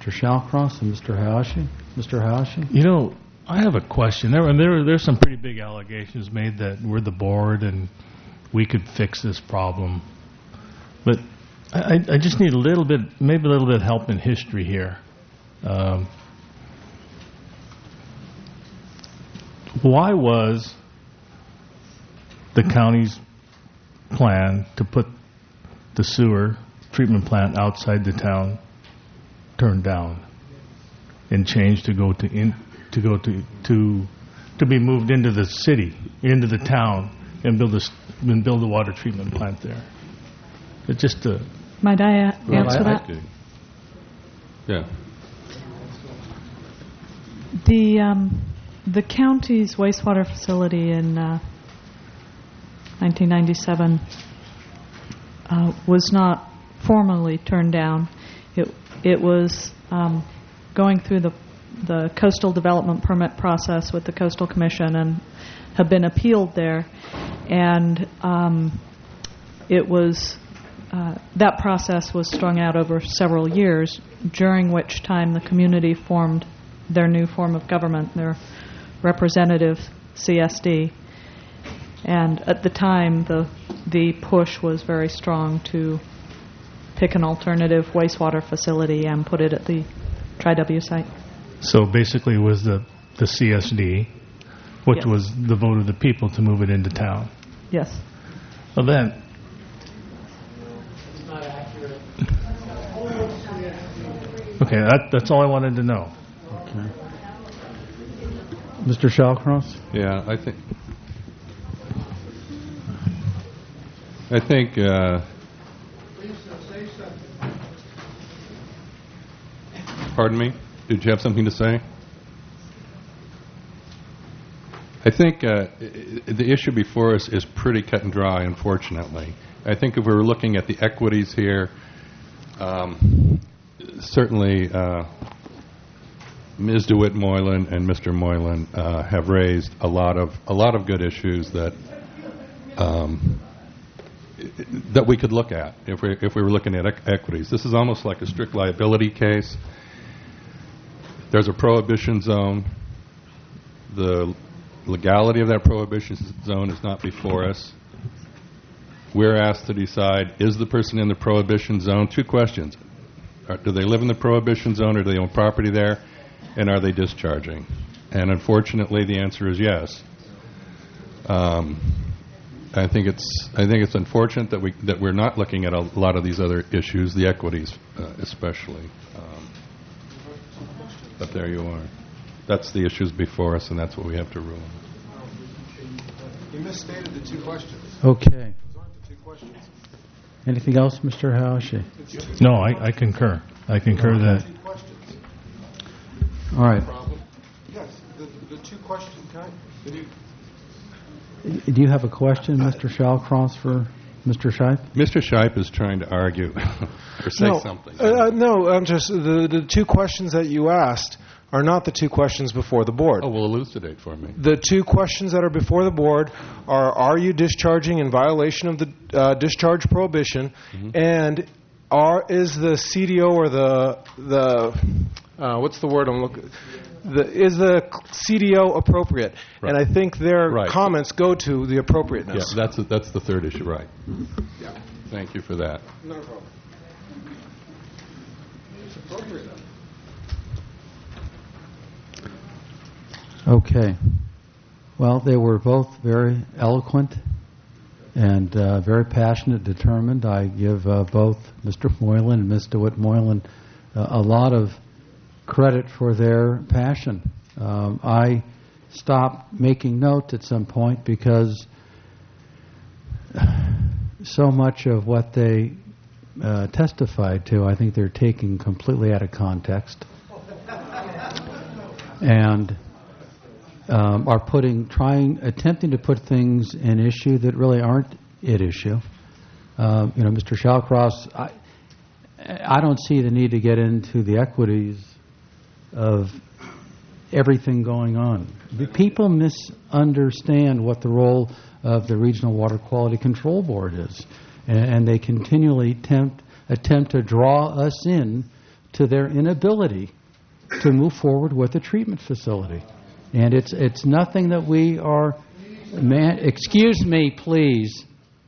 Mr. Shallcross and Mr. Hayashi. Mr. Hayashi? You know, I have a question. There's some pretty big allegations made that we're the board and we could fix this problem. But I just need a little bit, maybe a little bit of help in history here. Why was the county's plan to put the sewer treatment plant outside the town turned down and changed to be moved into the city, into the town, and build a water treatment plant there? It's just a... Might I answer that? Yeah. The county's wastewater facility in 1997 was not formally turned down. It was going through the coastal development permit process with the Coastal Commission and have been appealed there, and it was that process was strung out over several years, during which time the community formed their new form of government, their representative CSD. And at the time, the push was very strong to pick an alternative wastewater facility and put it at the Tri-W site. So basically it was the CSD, which Yes. was the vote of the people to move it into town. Yes. Well then... Okay, that's all I wanted to know. Okay. Mr. Shallcross? Yeah, I think pardon me? Did you have something to say? I think the issue before us is pretty cut and dry, unfortunately. I think if we were looking at the equities here, certainly Ms. DeWitt Moylan and Mr. Moylan have raised a lot of good issues that we could look at if we were looking at equities. This is almost like a strict liability case. There's a prohibition zone. The legality of that prohibition zone is not before us. We're asked to decide, is the person in the prohibition zone? Two questions. Do they live in the prohibition zone, or do they own property there? And are they discharging? And unfortunately, the answer is yes. I think it's unfortunate that we're not looking at a lot of these other issues, the equities especially. But there you are. That's the issues before us, and that's what we have to rule on. You misstated the two questions. Okay. Those aren't the two questions. Anything else, Mr. Hayashi? No, I concur. I concur that... Two questions. All right. Yes, the two questions. Do you have a question, Mr. Shallcross, for Mr. Shipe? Mr. Shipe is trying to argue or say something. No, I'm just the two questions that you asked are not the two questions before the board. Oh, well, elucidate for me. The two questions that are before the board are you discharging in violation of the discharge prohibition, and is the CDO or the what's the word I'm looking? Is the CDO appropriate? Right. And I think their comments go to the appropriateness. Yeah, that's the third issue, right? Yeah. Thank you for that. No problem. It's appropriate. Okay. Well, they were both very eloquent and very passionate, determined. I give both Mr. Moylan and Ms. DeWitt Moylan a lot of credit for their passion. I stopped making notes at some point because so much of what they testified to, I think they're taking completely out of context and are attempting to put things in issue that really aren't at issue. Mr. Shallcross, I don't see the need to get into the equities of everything going on. People misunderstand what the role of the Regional Water Quality Control Board is, and they continually attempt to draw us in to their inability to move forward with the treatment facility. And it's nothing that we are, excuse me, please,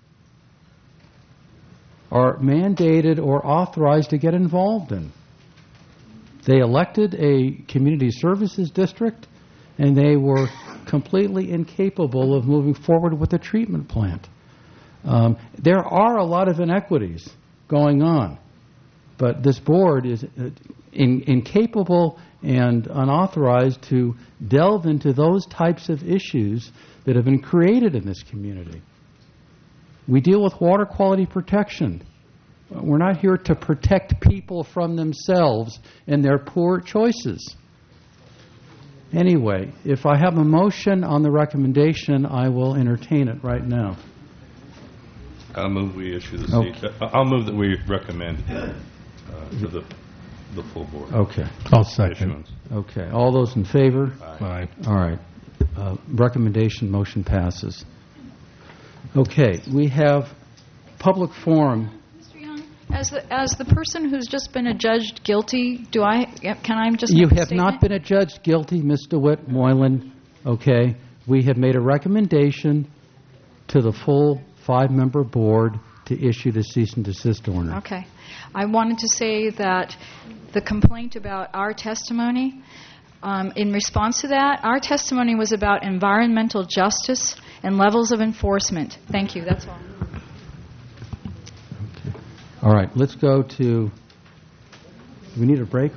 are mandated or authorized to get involved in. They elected a community services district, and they were completely incapable of moving forward with the treatment plant. There are a lot of inequities going on, but this board is incapable and unauthorized to delve into those types of issues that have been created in this community. We deal with water quality protection. We're not here to protect people from themselves and their poor choices. Anyway, if I have a motion on the recommendation, I will entertain it right now. I'll move we issue the Okay. I'll move that we recommend to the full board. Okay. I'll second. Issuance. Okay. All those in favor? Aye. All right. Recommendation motion passes. Okay. We have public forum. Mr. Young, as the person who's just been adjudged guilty, can I just You make a have statement? not been adjudged guilty, Ms. DeWitt Moylan. Okay. We have made a recommendation to the full 5-member board to issue the cease and desist order. Okay. I wanted to say that the complaint about our testimony, in response to that, our testimony was about environmental justice and levels of enforcement. Thank you. That's all. All right. Let's go to... Do we need a break?